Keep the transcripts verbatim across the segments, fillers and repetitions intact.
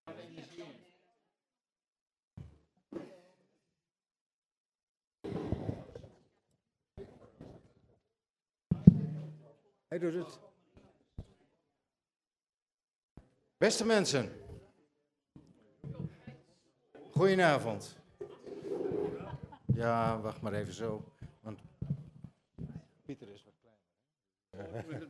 Hij doet het. Beste mensen, goedenavond. Ja, wacht maar even zo, want Pieter is wat kleiner.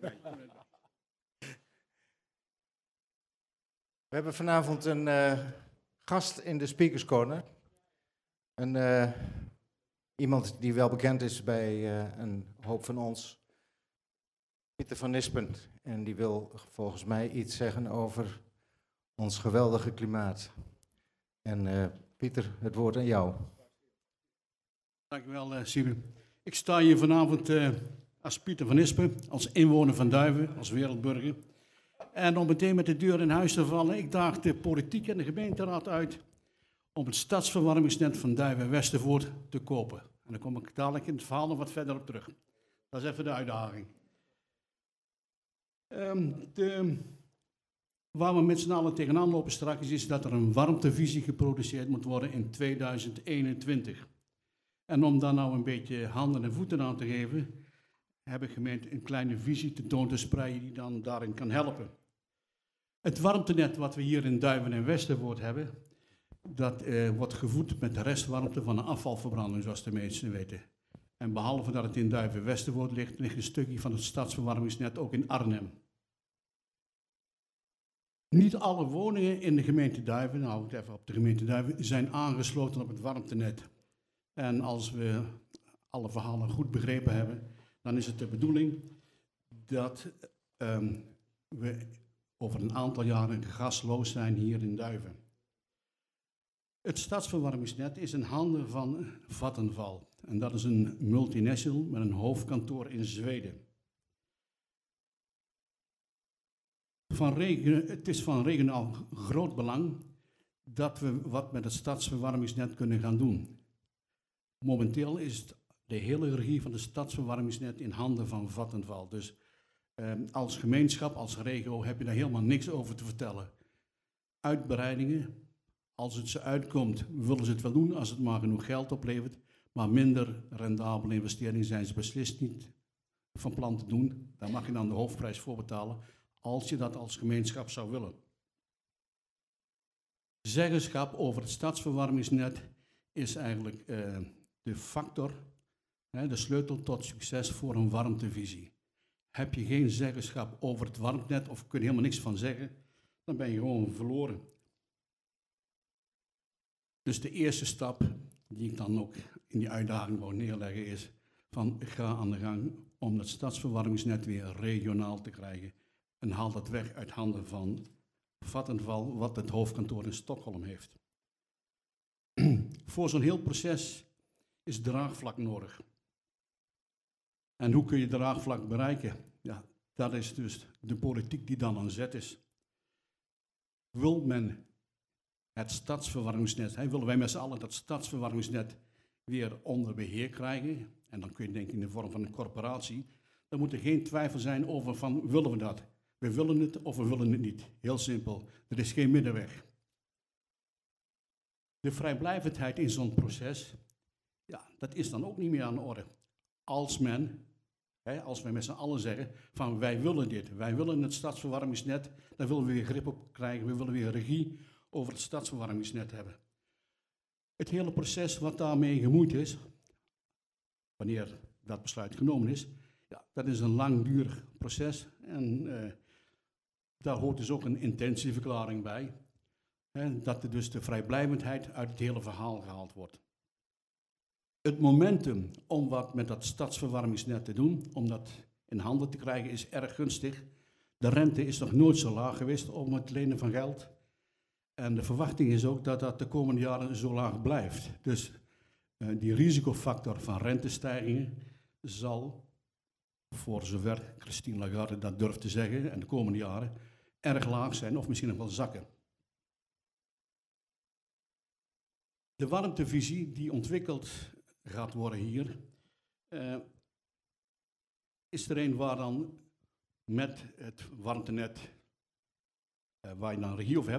We hebben vanavond een uh, gast in de Speakers Corner. Een, uh, iemand die wel bekend is bij uh, een hoop van ons. Pieter van Nispen. En die wil volgens mij iets zeggen over ons geweldige klimaat. En uh, Pieter, het woord aan jou. Dankjewel, uh, Siebe. Ik sta hier vanavond uh, als Pieter van Nispen, als inwoner van Duiven, als wereldburger. En om meteen met de deur in huis te vallen, ik daag de politiek en de gemeenteraad uit om het stadsverwarmingsnet van Duiven-Westervoort te kopen. En dan kom ik dadelijk in het verhaal nog wat verder op terug. Dat is even de uitdaging. Um, de, waar we met z'n allen tegenaan lopen straks is dat er een warmtevisie geproduceerd moet worden in tweeduizend eenentwintig. En om daar nou een beetje handen en voeten aan te geven, heb ik gemeend een kleine visie tentoon te spreiden die dan daarin kan helpen. Het warmtenet wat we hier in Duiven en Westervoort hebben, dat eh, wordt gevoed met de restwarmte van een afvalverbranding, zoals de meesten weten. En behalve dat het in Duiven-Westervoort ligt, ligt een stukje van het stadsverwarmingsnet ook in Arnhem. Niet alle woningen in de gemeente Duiven, nou ik even op de gemeente Duiven, zijn aangesloten op het warmtenet. En als we alle verhalen goed begrepen hebben, dan is het de bedoeling dat um, we over een aantal jaren gasloos zijn hier in Duiven. Het stadsverwarmingsnet is in handen van Vattenfall. En dat is een multinational met een hoofdkantoor in Zweden. Van regen, het is van regionaal groot belang dat we wat met het stadsverwarmingsnet kunnen gaan doen. Momenteel is het de hele regie van het stadsverwarmingsnet in handen van Vattenfall. Dus eh, als gemeenschap, als regio heb je daar helemaal niks over te vertellen. Uitbreidingen, als het ze uitkomt, willen ze het wel doen als het maar genoeg geld oplevert. Maar minder rendabele investeringen zijn ze beslist niet van plan te doen. Daar mag je dan de hoofdprijs voor betalen, als je dat als gemeenschap zou willen. Zeggenschap over het stadsverwarmingsnet is eigenlijk uh, de factor, hè, de sleutel tot succes voor een warmtevisie. Heb je geen zeggenschap over het warmtenet of kun je helemaal niks van zeggen, dan ben je gewoon verloren. Dus de eerste stap die ik dan ook in die uitdaging wou neerleggen is van ga aan de gang om het stadsverwarmingsnet weer regionaal te krijgen en haal dat weg uit handen van Vattenfall, wat het hoofdkantoor in Stockholm heeft. Voor zo'n heel proces is draagvlak nodig. En hoe kun je draagvlak bereiken? Ja, dat is dus de politiek die dan aan zet is. Wil men het stadsverwarmingsnet, hè, willen wij met z'n allen dat stadsverwarmingsnet weer onder beheer krijgen, en dan kun je denken in de vorm van een corporatie, dan moet er geen twijfel zijn over van willen we dat. We willen het of we willen het niet. Heel simpel, er is geen middenweg. De vrijblijvendheid in zo'n proces, ja, dat is dan ook niet meer aan de orde. Als men, hè, als wij met z'n allen zeggen van wij willen dit, wij willen het stadsverwarmingsnet, daar willen we weer grip op krijgen, we willen weer regie over het stadsverwarmingsnet hebben. Het hele proces wat daarmee gemoeid is, wanneer dat besluit genomen is, ja, dat is een langdurig proces en uh, daar hoort dus ook een intentieverklaring bij, hè, dat er dus de vrijblijvendheid uit het hele verhaal gehaald wordt. Het momentum om wat met dat stadsverwarmingsnet te doen, om dat in handen te krijgen, is erg gunstig. De rente is nog nooit zo laag geweest om het lenen van geld. En de verwachting is ook dat dat de komende jaren zo laag blijft. Dus uh, die risicofactor van rentestijgingen zal, voor zover Christine Lagarde dat durft te zeggen, en de komende jaren, erg laag zijn of misschien nog wel zakken. De warmtevisie die ontwikkeld gaat worden hier, uh, is er een waar dan met het warmtenet, uh, waar je dan regie over hebt,